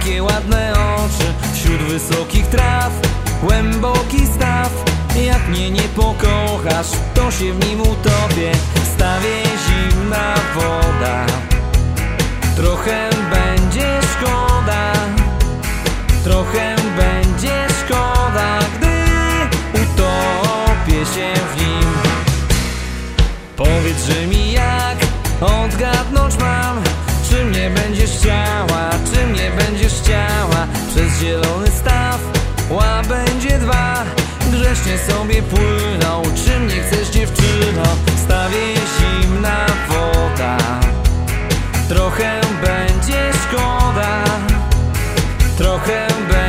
takie ładne oczy wśród wysokich traw, głęboki staw. Jak mnie nie pokochasz, to się w nim utopię. W stawie zimna woda, trochę będzie szkoda, trochę będzie szkoda, gdy utopię się w nim. Powiedz mi, jak odgadnąć mam, czy mnie będziesz chciała, czy mnie będziesz chciała. Przez zielony staw łabędzie dwa grzecznie sobie płyną. Czy mnie chcesz, dziewczyno? W stawie zimna woda, trochę będzie szkoda, trochę będzie